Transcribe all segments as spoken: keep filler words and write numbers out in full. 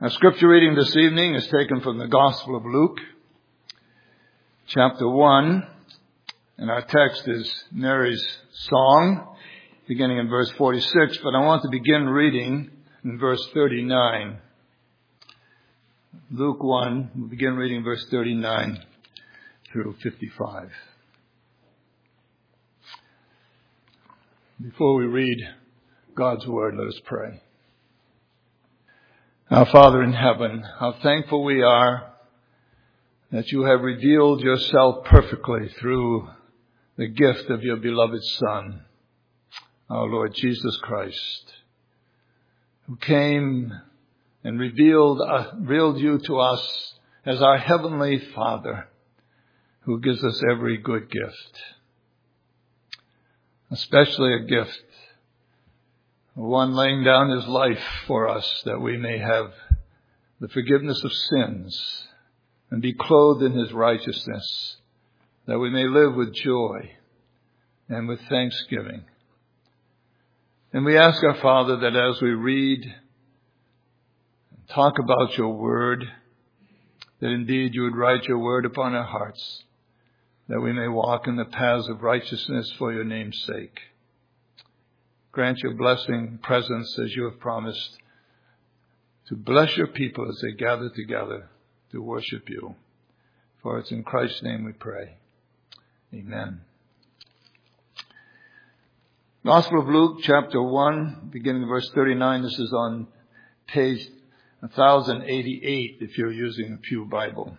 Our scripture reading this evening is taken from the Gospel of Luke, chapter one, and our text is Mary's song, beginning in verse forty-six, but I want to begin reading in verse thirty-nine. Luke one, we'll begin reading verse thirty-nine through fifty-five. Before we read God's word, let us pray. Our Father in heaven, how thankful we are that you have revealed yourself perfectly through the gift of your beloved Son, our Lord Jesus Christ, who came and revealed, uh, revealed you to us as our heavenly Father, who gives us every good gift, especially a gift, one laying down his life for us that we may have the forgiveness of sins and be clothed in his righteousness, that we may live with joy and with thanksgiving. And we ask our Father that as we read and talk about your word, that indeed you would write your word upon our hearts, that we may walk in the paths of righteousness for your name's sake. Grant your blessing, presence, as you have promised, to bless your people as they gather together to worship you. For it's in Christ's name we pray. Amen. Gospel of Luke, chapter one, beginning verse thirty-nine. This is on page one thousand eighty-eight if you're using a Pew Bible.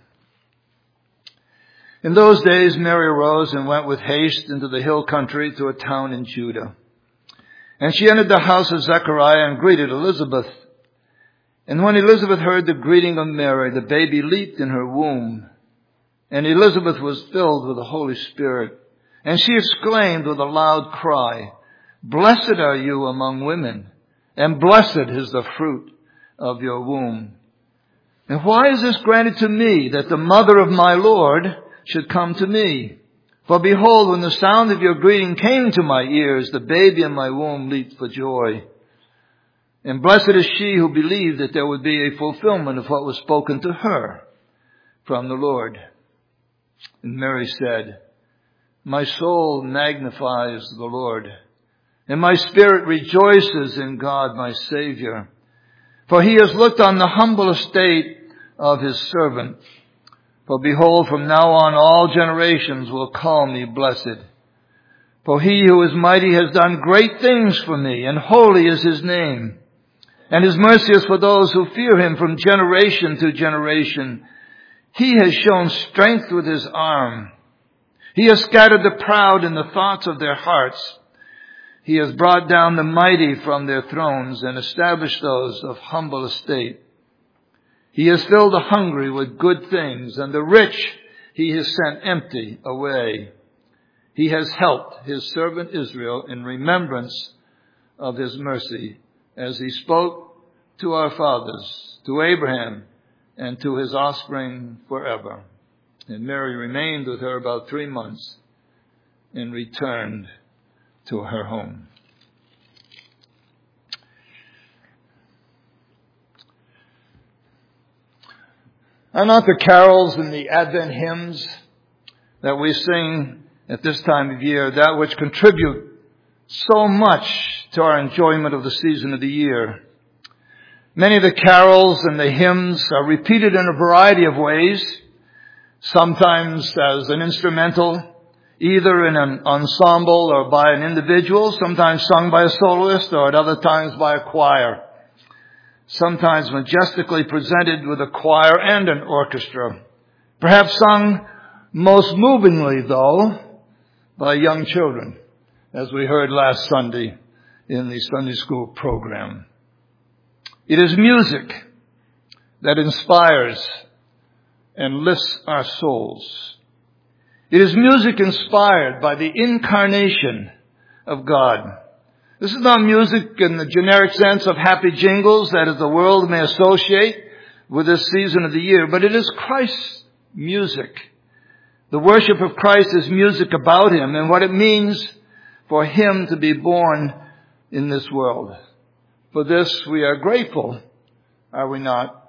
In those days, Mary arose and went with haste into the hill country to a town in Judah. And she entered the house of Zechariah and greeted Elizabeth. And when Elizabeth heard the greeting of Mary, the baby leaped in her womb. And Elizabeth was filled with the Holy Spirit. And she exclaimed with a loud cry, "Blessed are you among women, and blessed is the fruit of your womb. And why is this granted to me, that the mother of my Lord should come to me? For behold, when the sound of your greeting came to my ears, the baby in my womb leaped for joy. And blessed is she who believed that there would be a fulfillment of what was spoken to her from the Lord." And Mary said, "My soul magnifies the Lord, and my spirit rejoices in God my Savior. For he has looked on the humble estate of his servant. For behold, from now on all generations will call me blessed. For he who is mighty has done great things for me, and holy is his name. And his mercy is for those who fear him from generation to generation. He has shown strength with his arm. He has scattered the proud in the thoughts of their hearts. He has brought down the mighty from their thrones and established those of humble estate. He has filled the hungry with good things, and the rich he has sent empty away. He has helped his servant Israel in remembrance of his mercy, as he spoke to our fathers, to Abraham, and to his offspring forever." And Mary remained with her about three months and returned to her home. Are not the carols and the Advent hymns that we sing at this time of year that which contribute so much to our enjoyment of the season of the year? Many of the carols and the hymns are repeated in a variety of ways, sometimes as an instrumental, either in an ensemble or by an individual, sometimes sung by a soloist or at other times by a choir. Sometimes majestically presented with a choir and an orchestra. Perhaps sung most movingly, though, by young children, as we heard last Sunday in the Sunday school program. It is music that inspires and lifts our souls. It is music inspired by the incarnation of God. This is not music in the generic sense of happy jingles that the world may associate with this season of the year, but it is Christ's music. The worship of Christ is music about him and what it means for him to be born in this world. For this we are grateful, are we not?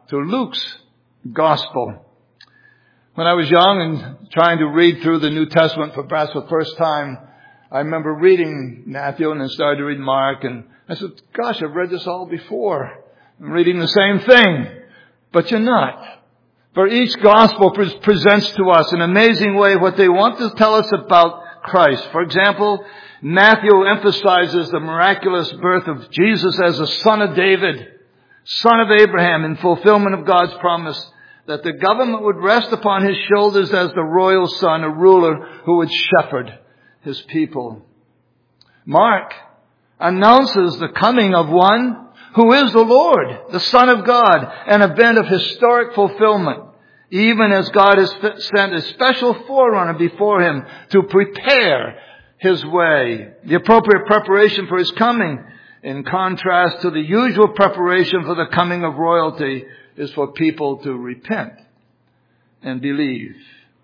to Luke's Gospel. When I was young and trying to read through the New Testament for perhaps the first time, I remember reading Matthew and then started to read Mark, and I said, gosh, I've read this all before. I'm reading the same thing. But you're not. For each Gospel pre- presents to us in an amazing way what they want to tell us about Christ. For example, Matthew emphasizes the miraculous birth of Jesus as the son of David, son of Abraham, in fulfillment of God's promise that the government would rest upon his shoulders as the royal son, a ruler who would shepherd his people. Mark announces the coming of one who is the Lord, the Son of God, an event of historic fulfillment, even as God has sent a special forerunner before him to prepare his way, the appropriate preparation for his coming, in contrast to the usual preparation for the coming of royalty, is for people to repent and believe.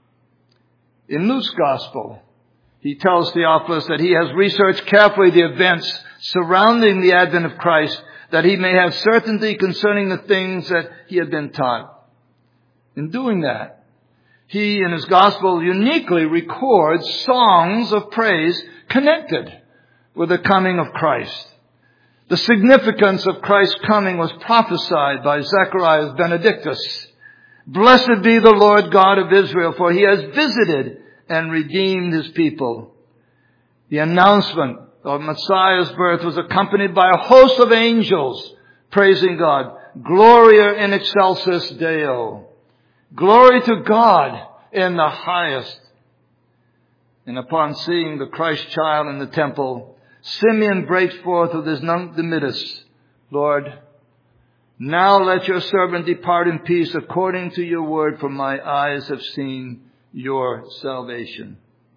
In Luke's Gospel, he tells Theophilus that he has researched carefully the events surrounding the advent of Christ, that he may have certainty concerning the things that he had been taught. In doing that, he in his Gospel uniquely records songs of praise connected with the coming of Christ. The significance of Christ's coming was prophesied by Zechariah Benedictus. Blessed be the Lord God of Israel, for he has visited and redeemed his people. The announcement of Messiah's birth was accompanied by a host of angels praising God. Gloria in excelsis Deo. Glory to God in the highest. And upon seeing the Christ child in the temple, Simeon breaks forth with his Nunc Dimittis. Lord, now let your servant depart in peace according to your word, for my eyes have seen your salvation.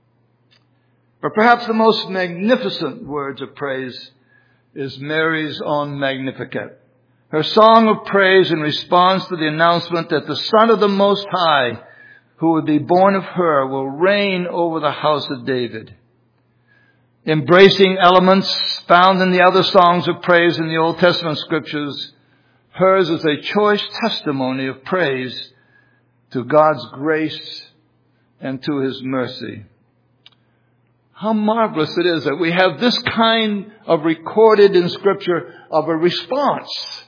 But perhaps the most magnificent words of praise is Mary's own Magnificat. Her song of praise in response to the announcement that the Son of the Most High, who would be born of her, will reign over the house of David. Embracing elements found in the other songs of praise in the Old Testament scriptures, hers is a choice testimony of praise to God's grace and to his mercy. How marvelous it is that we have this kind of recorded in Scripture of a response,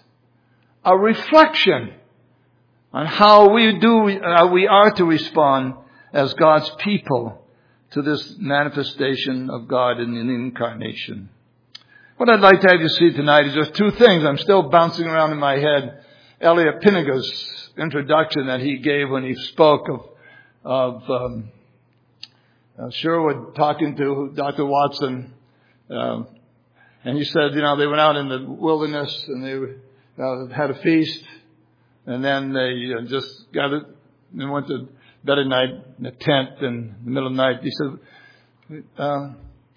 a reflection on how we do, uh, we are to respond as God's people to this manifestation of God in the incarnation. What I'd like to have you see tonight is just two things. I'm still bouncing around in my head Elliot Pinniger's introduction that he gave when he spoke of, of um, uh, Sherwood talking to Doctor Watson. Uh, and he said, you know, they went out in the wilderness and they uh, had a feast. And then they uh, just gathered and went to bed at night in a tent in the middle of the night. He said, uh,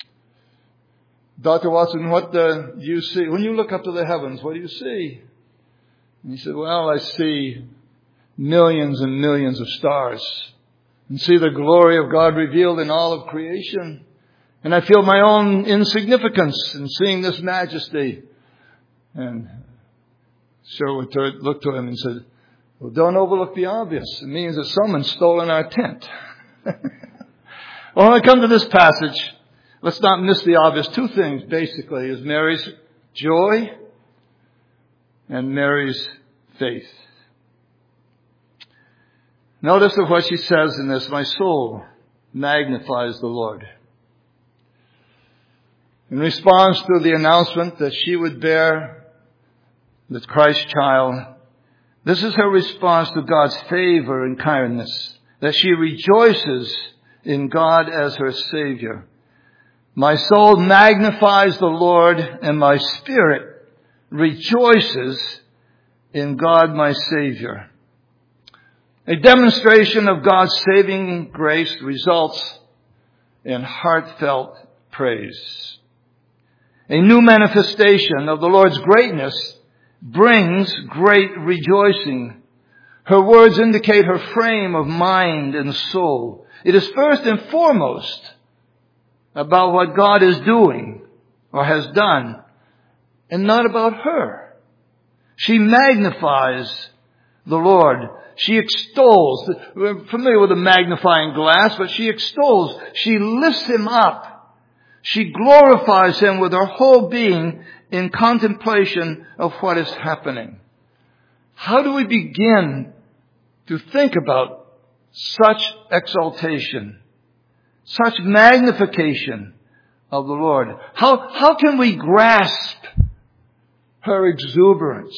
Doctor Watson, what uh, do you see? When you look up to the heavens, what do you see? And he said, well, I see millions and millions of stars and see the glory of God revealed in all of creation. And I feel my own insignificance in seeing this majesty. And Sherwood looked to him and said, well, don't overlook the obvious. It means that someone's stolen our tent. Well, when I come to this passage, let's not miss the obvious. Two things, basically, is Mary's joy and Mary's faith. Notice of what she says in this, my soul magnifies the Lord. In response to the announcement that she would bear the Christ child, this is her response to God's favor and kindness, that she rejoices in God as her Savior. My soul magnifies the Lord, and my spirit rejoices in God my Savior. A demonstration of God's saving grace results in heartfelt praise. A new manifestation of the Lord's greatness brings great rejoicing. Her words indicate her frame of mind and soul. It is first and foremost about what God is doing or has done, and not about her. She magnifies the Lord. She extols. We're familiar with the magnifying glass, but she extols. She lifts him up. She glorifies him with her whole being in contemplation of what is happening. How do we begin to think about such exaltation, such magnification of the Lord? How, how can we grasp her exuberance?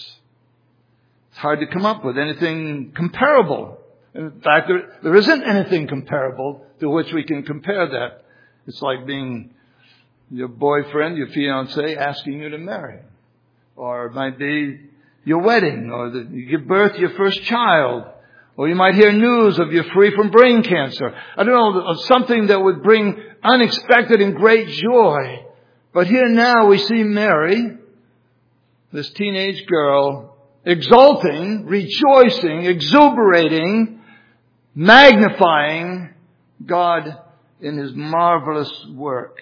It's hard to come up with anything comparable. In fact, there, there isn't anything comparable to which we can compare that. It's like being your boyfriend, your fiancé, asking you to marry. Or it might be your wedding, or the, you give birth to your first child. Or you might hear news of you're free from brain cancer. I don't know, of something that would bring unexpected and great joy. But here now we see Mary, this teenage girl, exulting, rejoicing, exuberating, magnifying God in his marvelous work.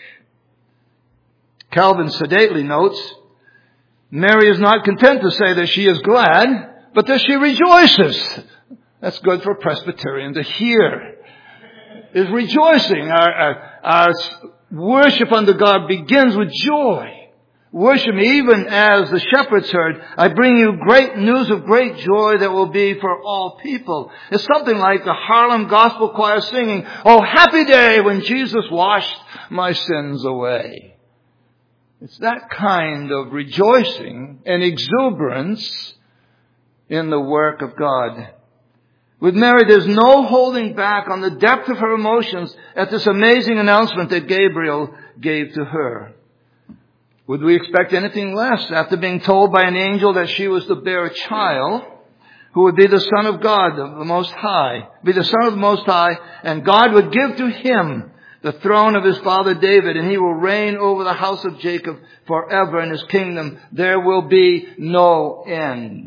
Calvin sedately notes, Mary is not content to say that she is glad, but that she rejoices. That's good for a Presbyterian to hear. Is rejoicing. Our, our, our worship unto God begins with joy. Worship me even as the shepherds heard. I bring you great news of great joy that will be for all people. It's something like the Harlem Gospel Choir singing, oh, happy day when Jesus washed my sins away. It's that kind of rejoicing and exuberance in the work of God. With Mary, there's no holding back on the depth of her emotions at this amazing announcement that Gabriel gave to her. Would we expect anything less after being told by an angel that she was to bear a child who would be the Son of God, of the Most High, be the Son of the Most High, and God would give to him the throne of his father David, and he will reign over the house of Jacob forever, and his kingdom there will be no end.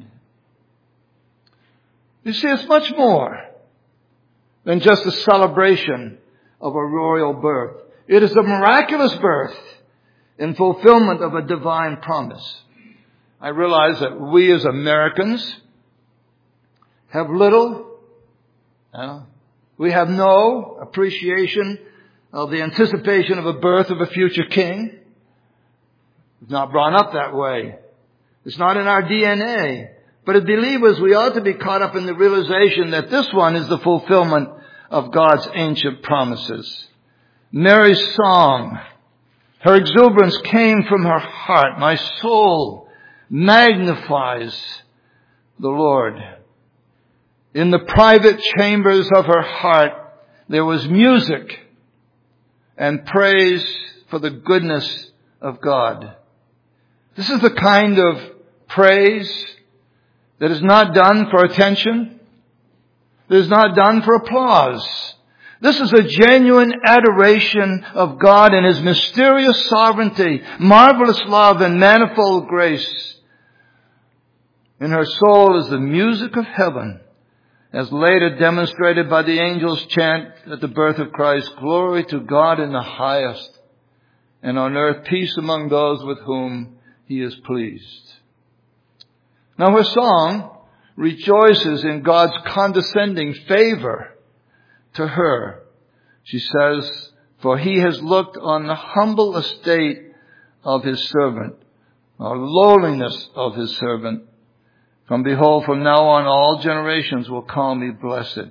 You see, it's much more than just a celebration of a royal birth. It is a miraculous birth in fulfillment of a divine promise. I realize that we as Americans have little, you know, we have no appreciation of the anticipation of a birth of a future king. It's not brought up that way. It's not in our D N A. But as believers, we ought to be caught up in the realization that this one is the fulfillment of God's ancient promises. Mary's song, her exuberance came from her heart. My soul magnifies the Lord. In the private chambers of her heart, there was music and praise for the goodness of God. This is the kind of praise that is not done for attention, that is not done for applause. This is a genuine adoration of God and his mysterious sovereignty, marvelous love, and manifold grace. In her soul is the music of heaven, as later demonstrated by the angels' chant at the birth of Christ, glory to God in the highest, and on earth peace among those with whom he is pleased. Now her song rejoices in God's condescending favor to her. She says, for he has looked on the humble estate of his servant, or lowliness of his servant. From behold, from now on all generations will call me blessed.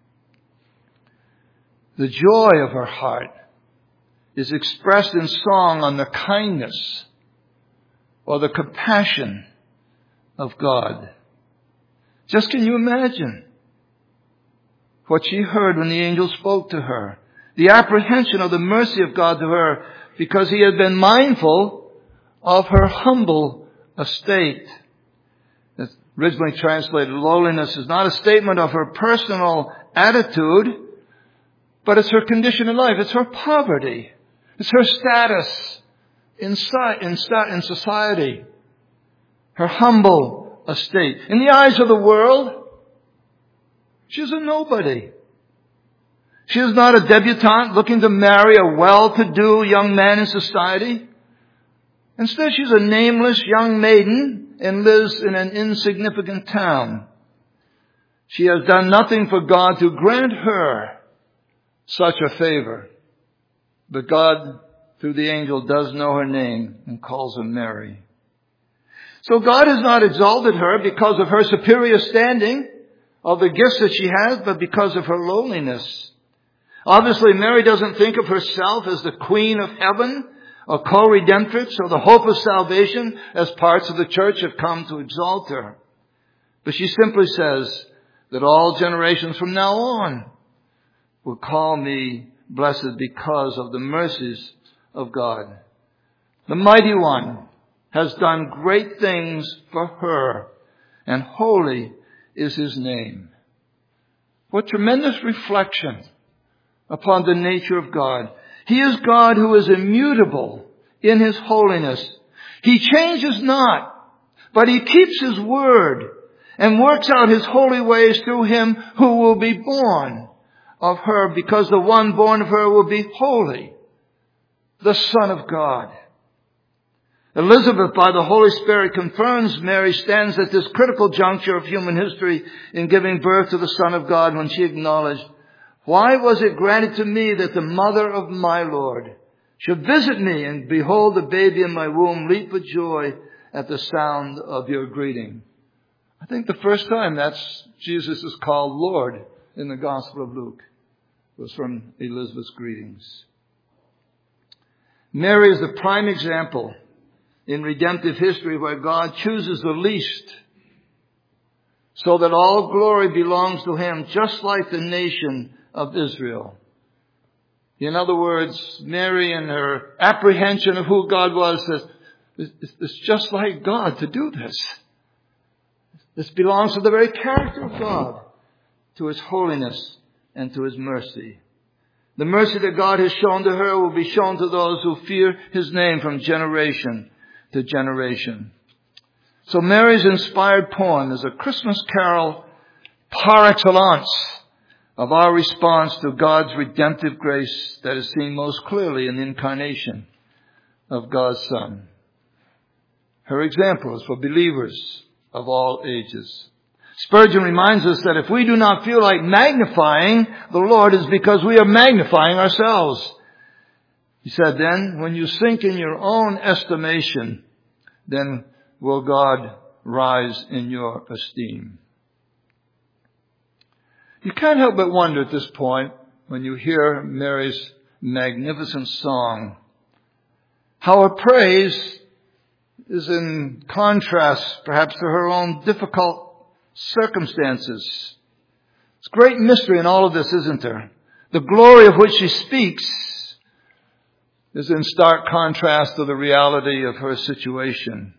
The joy of her heart is expressed in song on the kindness or the compassion of God. Just can you imagine what she heard when the angel spoke to her? The apprehension of the mercy of God to her because he had been mindful of her humble estate. It's originally translated, lowliness is not a statement of her personal attitude, but it's her condition in life. It's her poverty. It's her status in, in society. Her humble estate. In the eyes of the world, she is a nobody. She is not a debutante looking to marry a well-to-do young man in society. Instead, she's a nameless young maiden and lives in an insignificant town. She has done nothing for God to grant her such a favor. But God, through the angel, does know her name and calls her Mary. So God has not exalted her because of her superior standing, of the gifts that she has, but because of her lowliness. Obviously, Mary doesn't think of herself as the queen of heaven, or co-redemptrix, or the hope of salvation, as parts of the church have come to exalt her. But she simply says that all generations from now on will call me blessed because of the mercies of God. The Mighty One has done great things for her, and holy is His name. What tremendous reflection upon the nature of God. He is God who is immutable in His holiness. He changes not, but He keeps His word and works out His holy ways through him who will be born of her, because the one born of her will be holy, the Son of God. Elizabeth, by the Holy Spirit, confirms Mary stands at this critical juncture of human history in giving birth to the Son of God when she acknowledged, "Why was it granted to me that the mother of my Lord should visit me, and behold, the baby in my womb leap with joy at the sound of your greeting?" I think the first time that's Jesus is called Lord in the Gospel of Luke was from Elizabeth's greetings. Mary is the prime example in redemptive history where God chooses the least so that all glory belongs to Him, just like the nation of Israel. In other words, Mary, in her apprehension of who God was, says, it's just like God to do this. This belongs to the very character of God, to His holiness and to His mercy. The mercy that God has shown to her will be shown to those who fear His name from generation to generation. So Mary's inspired poem is a Christmas carol par excellence of our response to God's redemptive grace that is seen most clearly in the incarnation of God's Son. Her example is for believers of all ages. Spurgeon reminds us that if we do not feel like magnifying the Lord, it's because we are magnifying ourselves. He said, then, when you sink in your own estimation, then will God rise in your esteem. You can't help but wonder at this point, when you hear Mary's magnificent song, how her praise is in contrast, perhaps, to her own difficult circumstances. It's great mystery in all of this, isn't there? The glory of which she speaks is in stark contrast to the reality of her situation.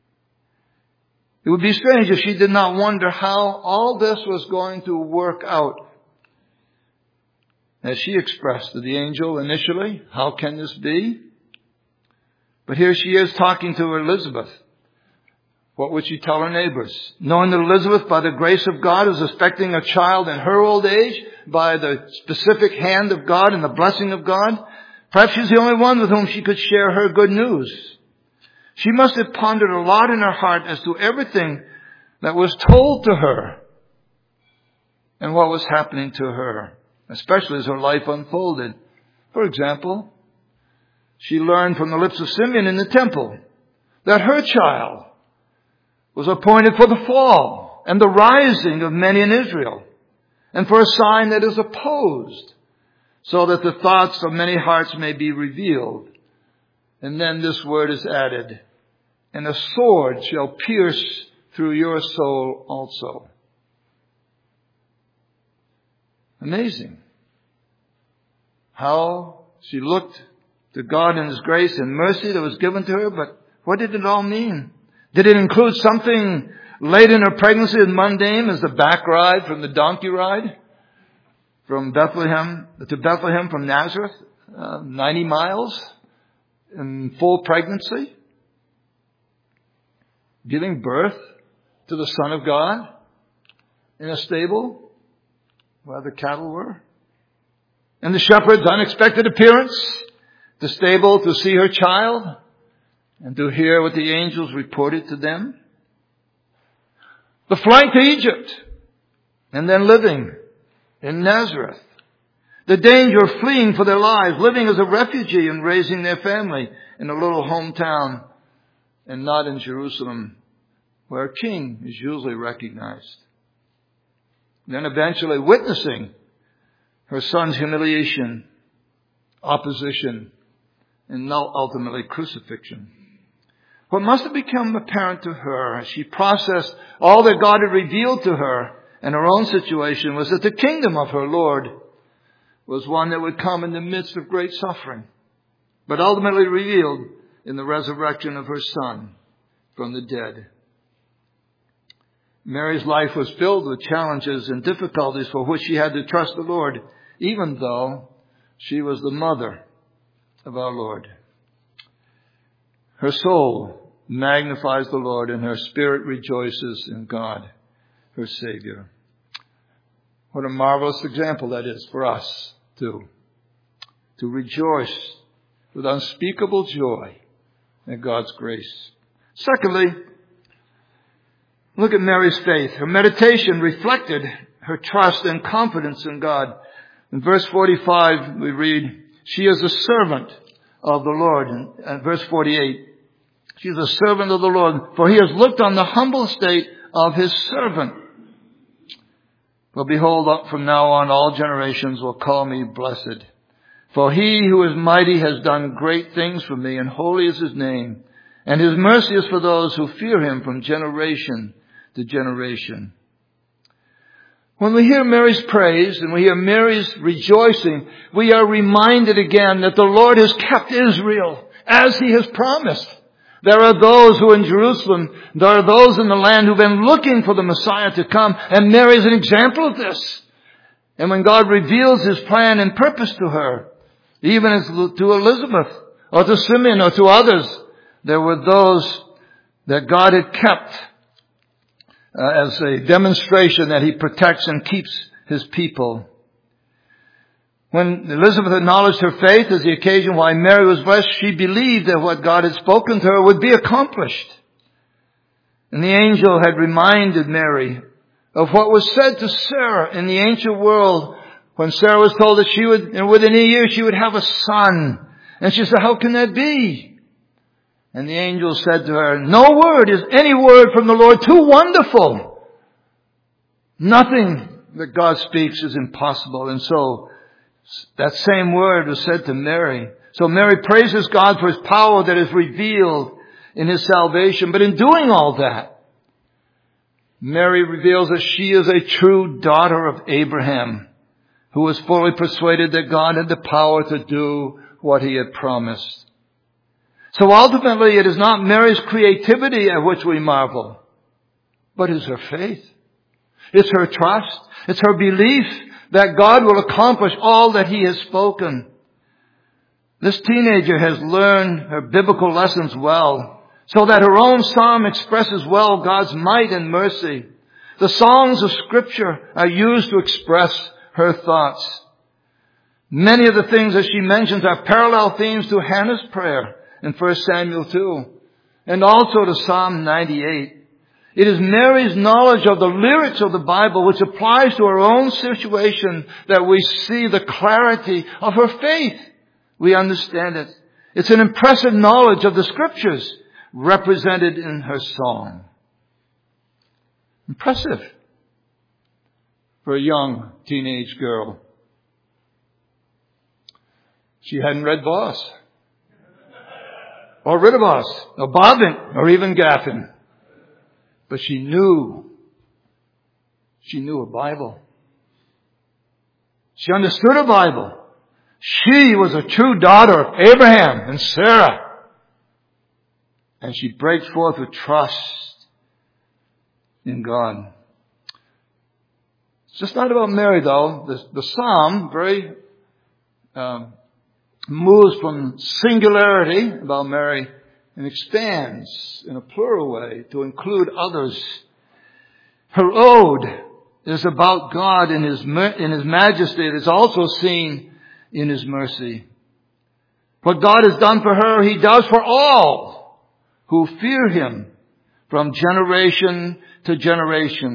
It would be strange if she did not wonder how all this was going to work out. As she expressed to the angel initially, how can this be? But here she is talking to Elizabeth. What would she tell her neighbors? Knowing that Elizabeth, by the grace of God, is expecting a child in her old age, by the specific hand of God and the blessing of God, perhaps she's the only one with whom she could share her good news. She must have pondered a lot in her heart as to everything that was told to her and what was happening to her, especially as her life unfolded. For example, she learned from the lips of Simeon in the temple that her child was appointed for the fall and the rising of many in Israel, and for a sign that is opposed, so that the thoughts of many hearts may be revealed. And then this word is added, and a sword shall pierce through your soul also. Amazing how she looked to God and His grace and mercy that was given to her, but what did it all mean? Did it include something late in her pregnancy as mundane as the back ride from the donkey ride from Bethlehem to Bethlehem from Nazareth, uh, ninety miles in full pregnancy, giving birth to the Son of God in a stable where the cattle were, and the shepherd's unexpected appearance, the stable to see her child and to hear what the angels reported to them. The flight to Egypt and then living in Nazareth. The danger of fleeing for their lives, living as a refugee and raising their family in a little hometown and not in Jerusalem, where a king is usually recognized. Then eventually witnessing her son's humiliation, opposition, and now ultimately crucifixion. What must have become apparent to her as she processed all that God had revealed to her and her own situation was that the kingdom of her Lord was one that would come in the midst of great suffering, but ultimately revealed in the resurrection of her Son from the dead. Mary's life was filled with challenges and difficulties for which she had to trust the Lord, even though she was the mother of our Lord. Her soul magnifies the Lord, and her spirit rejoices in God, her Savior. What a marvelous example that is for us, too. To rejoice with unspeakable joy in God's grace. Secondly, look at Mary's faith. Her meditation reflected her trust and confidence in God. In verse forty-five, we read, she is a servant of the Lord. And verse forty-eight, she is a servant of the Lord, for he has looked on the humble state of his servant. For behold, from now on all generations will call me blessed. For he who is mighty has done great things for me, and holy is his name. And his mercy is for those who fear him from generation to generation. When we hear Mary's praise and we hear Mary's rejoicing, we are reminded again that the Lord has kept Israel as he has promised. There are those who in Jerusalem, there are those in the land who've been looking for the Messiah to come, and Mary is an example of this. And when God reveals his plan and purpose to her, even as to Elizabeth or to Simeon or to others, there were those that God had kept uh, as a demonstration that he protects and keeps his people. When Elizabeth acknowledged her faith as the occasion why Mary was blessed, she believed that what God had spoken to her would be accomplished. And the angel had reminded Mary of what was said to Sarah in the ancient world when Sarah was told that she would, and within a year she would have a son. And she said, how can that be? And the angel said to her, no word is any word from the Lord too wonderful. Nothing that God speaks is impossible. And so that same word was said to Mary. So Mary praises God for his power that is revealed in his salvation. But in doing all that, Mary reveals that she is a true daughter of Abraham, who was fully persuaded that God had the power to do what he had promised. So ultimately, it is not Mary's creativity at which we marvel, but it's her faith. It's her trust. It's her belief that God will accomplish all that he has spoken. This teenager has learned her biblical lessons well, so that her own psalm expresses well God's might and mercy. The songs of Scripture are used to express her thoughts. Many of the things that she mentions are parallel themes to Hannah's prayer in First Samuel two, and also to Psalm ninety-eight. It is Mary's knowledge of the lyrics of the Bible which applies to her own situation that we see the clarity of her faith. We understand it. It's an impressive knowledge of the Scriptures represented in her song. Impressive for a young teenage girl. She hadn't read Voss, or Ridderbos, or Bobbin, or even Gaffin. But she knew, she knew a Bible. She understood a Bible. She was a true daughter of Abraham and Sarah. And she breaks forth with trust in God. It's just not about Mary, though. The, the Psalm very um, moves from singularity about Mary and expands in a plural way to include others. Her ode is about God in his, in his majesty. It is also seen in his mercy. What God has done for her, he does for all who fear him from generation to generation.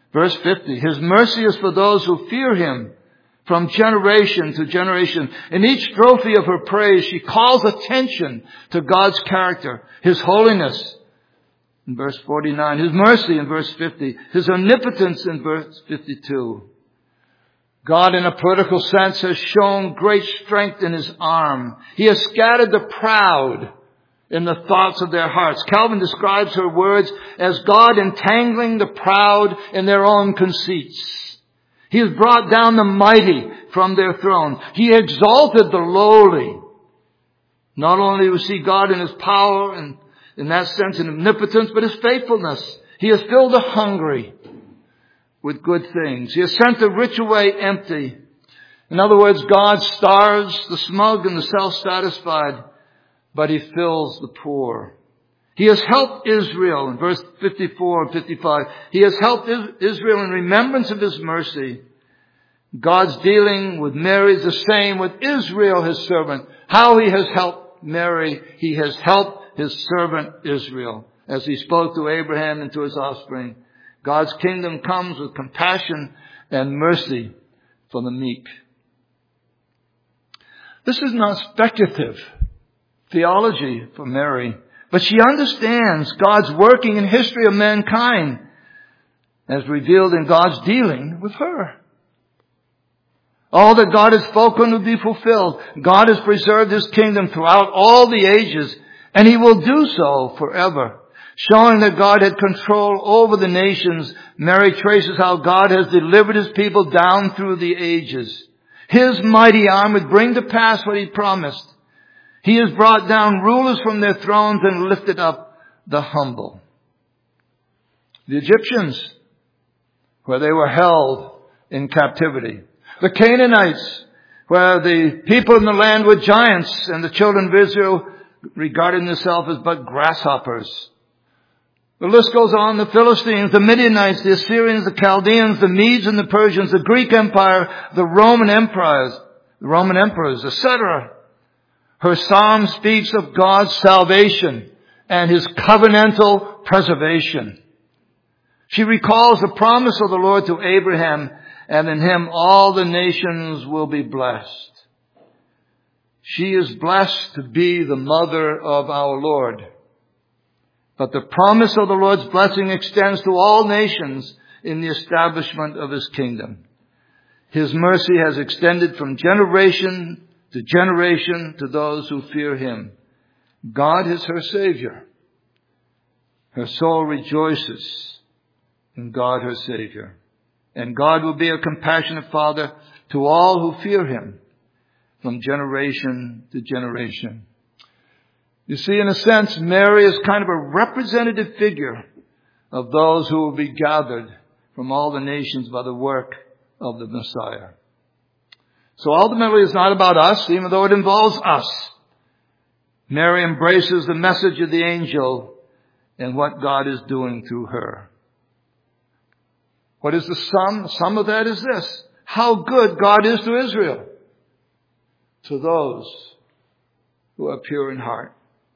Verse fifty, His mercy is for those who fear Him from generation to generation. In each strophe of her praise, she calls attention to God's character, His holiness in verse forty-nine, His mercy in verse fifty, His omnipotence in verse fifty-two. God, in a political sense, has shown great strength in His arm. He has scattered the proud in the thoughts of their hearts. Calvin describes her words as God entangling the proud in their own conceits. He has brought down the mighty from their thrones. He exalted the lowly. Not only do we see God in His power and in that sense in omnipotence, but His faithfulness. He has filled the hungry with good things. He has sent the rich away empty. In other words, God starves the smug and the self-satisfied, but He fills the poor. He has helped Israel in verse fifty-four and fifty-five. He has helped Israel in remembrance of His mercy. God's dealing with Mary is the same with Israel, His servant. How He has helped Mary, He has helped His servant Israel. As He spoke to Abraham and to his offspring, God's kingdom comes with compassion and mercy for the meek. This is not speculative theology for Mary, but she understands God's working in history of mankind as revealed in God's dealing with her. All that God has spoken will be fulfilled. God has preserved His kingdom throughout all the ages, and He will do so forever. Showing that God had control over the nations, Mary traces how God has delivered His people down through the ages. His mighty arm would bring to pass what He promised. He has brought down rulers from their thrones and lifted up the humble. The Egyptians, where they were held in captivity. The Canaanites, where the people in the land were giants and the children of Israel regarded themselves as but grasshoppers. The list goes on. The Philistines, the Midianites, the Assyrians, the Chaldeans, the Medes and the Persians, the Greek Empire, the Roman empires, the Roman emperors, et cetera. Her psalm speaks of God's salvation and His covenantal preservation. She recalls the promise of the Lord to Abraham, and in him all the nations will be blessed. She is blessed to be the mother of our Lord. But the promise of the Lord's blessing extends to all nations in the establishment of His kingdom. His mercy has extended from generation to generation to those who fear Him. God is her Savior. Her soul rejoices in God her Savior. And God will be a compassionate Father to all who fear Him from generation to generation. You see, in a sense, Mary is kind of a representative figure of those who will be gathered from all the nations by the work of the Messiah. So ultimately it's not about us, even though it involves us. Mary embraces the message of the angel and what God is doing through her. What is the sum? The sum of that is this: how good God is to Israel, to those who are pure in heart.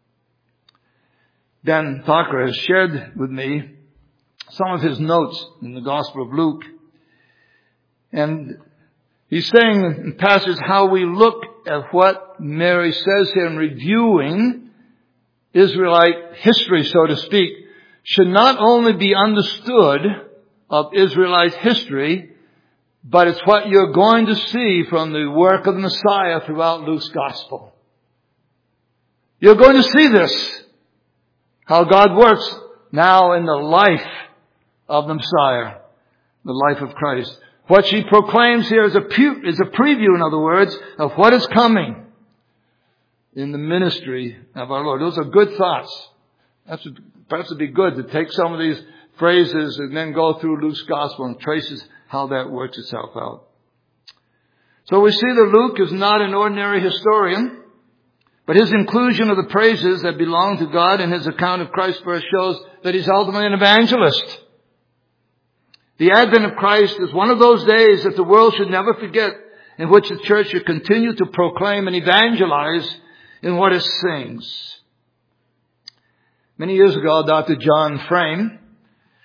Dan Thacker has shared with me some of his notes in the Gospel of Luke. And he's saying in passages how we look at what Mary says here in reviewing Israelite history, so to speak, should not only be understood of Israelite history, but it's what you're going to see from the work of the Messiah throughout Luke's Gospel. You're going to see this. How God works now in the life of the Messiah, the life of Christ. What she proclaims here is a, pu- is a preview, in other words, of what is coming in the ministry of our Lord. Those are good thoughts. That's perhaps it'd be good to take some of these phrases and then go through Luke's Gospel and traces how that works itself out. So we see that Luke is not an ordinary historian. But his inclusion of the praises that belong to God in his account of Christ's birth shows that he's ultimately an evangelist. The advent of Christ is one of those days that the world should never forget, in which the church should continue to proclaim and evangelize in what it sings. Many years ago, Doctor John Frame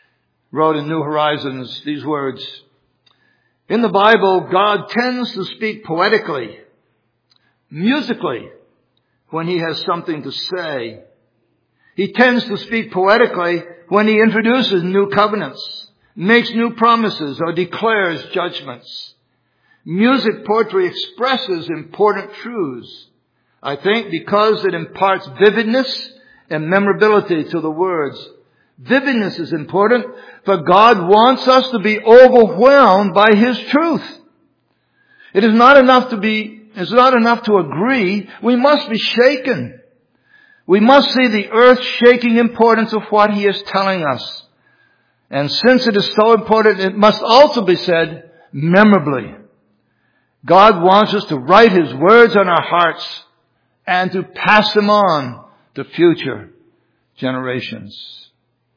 wrote in New Horizons these words: in the Bible, God tends to speak poetically, musically, when He has something to say. He tends to speak poetically when He introduces new covenants, makes new promises, or declares judgments. Music poetry expresses important truths, I think, because it imparts vividness and memorability to the words. Vividness is important, for God wants us to be overwhelmed by His truth. It is not enough to be, it's not enough to agree. We must be shaken. We must see the earth-shaking importance of what He is telling us. And since it is so important, it must also be said memorably. God wants us to write His words on our hearts and to pass them on to future generations.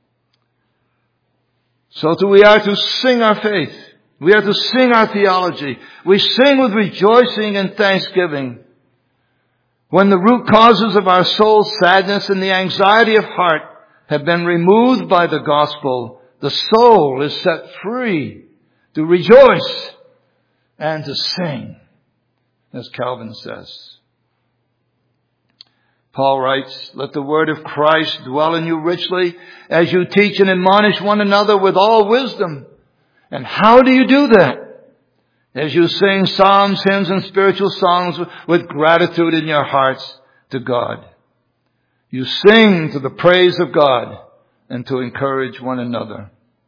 So too we are to sing our faith. We are to sing our theology. We sing with rejoicing and thanksgiving. When the root causes of our soul's sadness and the anxiety of heart have been removed by the gospel, the soul is set free to rejoice and to sing, as Calvin says. Paul writes, let the word of Christ dwell in you richly as you teach and admonish one another with all wisdom. And how do you do that? As you sing psalms, hymns, and spiritual songs with gratitude in your hearts to God. You sing to the praise of God and to encourage one another.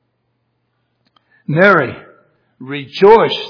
Mary rejoiced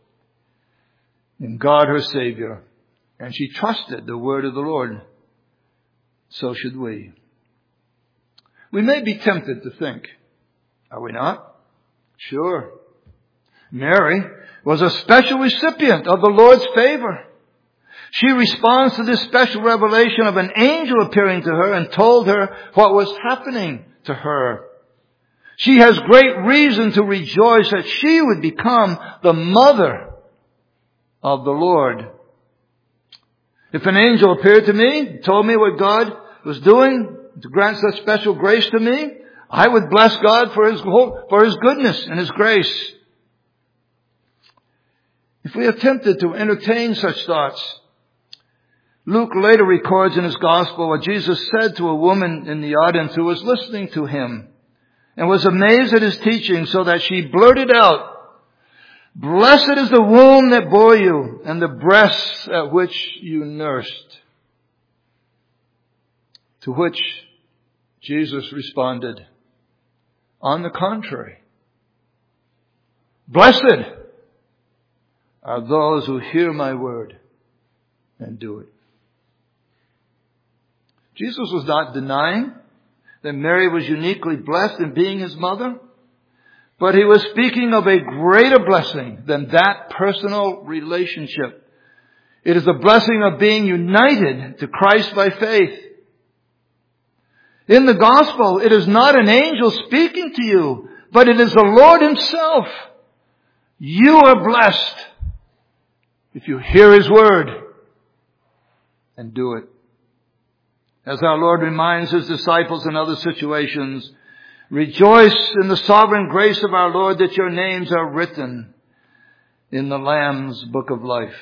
in God her Savior, and she trusted the word of the Lord. So should we. We may be tempted to think, are we not? Sure. Mary was a special recipient of the Lord's favor. She responds to this special revelation of an angel appearing to her and told her what was happening to her. She has great reason to rejoice that she would become the mother of the Lord. If an angel appeared to me, told me what God was doing to grant such special grace to me, I would bless God for His for His goodness and His grace. If we are tempted to entertain such thoughts, Luke later records in his gospel what Jesus said to a woman in the audience who was listening to Him and was amazed at His teaching, so that she blurted out, blessed is the womb that bore you and the breasts at which you nursed. To which Jesus responded, on the contrary, blessed are those who hear my word and do it. Jesus was not denying that Mary was uniquely blessed in being His mother, but He was speaking of a greater blessing than that personal relationship. It is the blessing of being united to Christ by faith. In the gospel, it is not an angel speaking to you, but it is the Lord Himself. You are blessed if you hear His word and do it. As our Lord reminds His disciples in other situations, rejoice in the sovereign grace of our Lord that your names are written in the Lamb's book of life.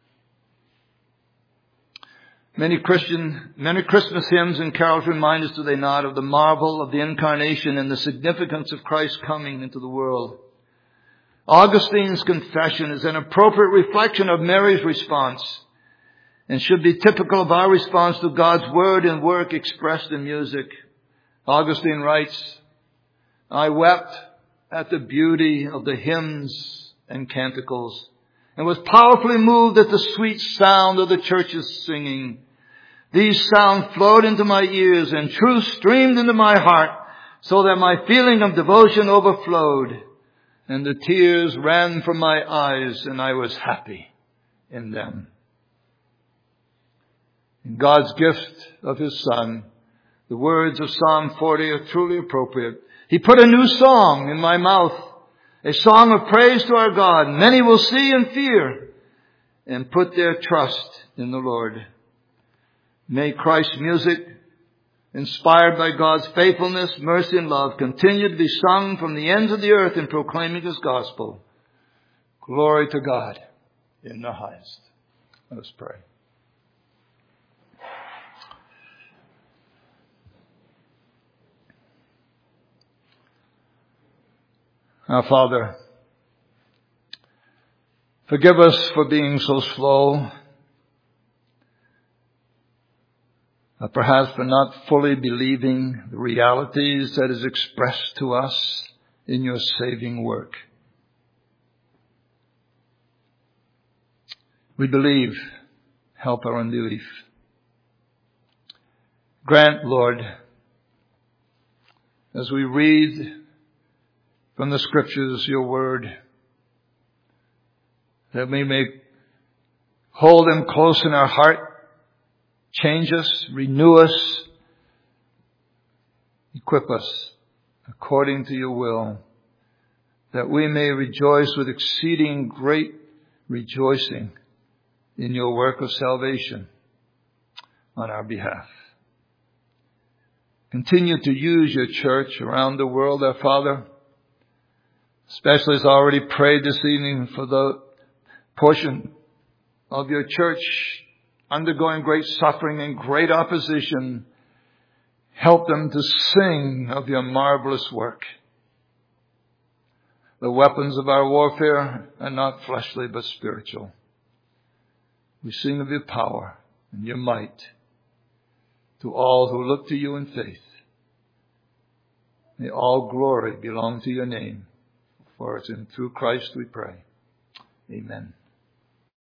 Many Christian, many Christmas hymns and carols remind us, do they not, of the marvel of the incarnation and the significance of Christ's coming into the world. Augustine's confession is an appropriate reflection of Mary's response and should be typical of our response to God's word and work expressed in music. Augustine writes, I wept at the beauty of the hymns and canticles and was powerfully moved at the sweet sound of the church's singing. These sounds flowed into my ears and truth streamed into my heart, so that my feeling of devotion overflowed and the tears ran from my eyes, and I was happy in them. In God's gift of His Son, the words of Psalm forty are truly appropriate. He put a new song in my mouth, a song of praise to our God. Many will see and fear and put their trust in the Lord. May Christ's music inspired by God's faithfulness, mercy, and love, continue to be sung from the ends of the earth in proclaiming His gospel. Glory to God in the highest. Let us pray. Our Father, forgive us for being so slow, uh, perhaps for not fully believing the realities that is expressed to us in your saving work. We believe, help our unbelief. Grant, Lord, as we read from the Scriptures your word, that we may hold them close in our heart, change us, renew us, equip us according to your will, that we may rejoice with exceeding great rejoicing in your work of salvation on our behalf. Continue to use your church around the world, our Father, especially as I already prayed this evening for the portion of your church undergoing great suffering and great opposition. Help them to sing of your marvelous work. The weapons of our warfare are not fleshly but spiritual. We sing of your power and your might to all who look to you in faith. May all glory belong to your name. For it's in through Christ we pray. Amen.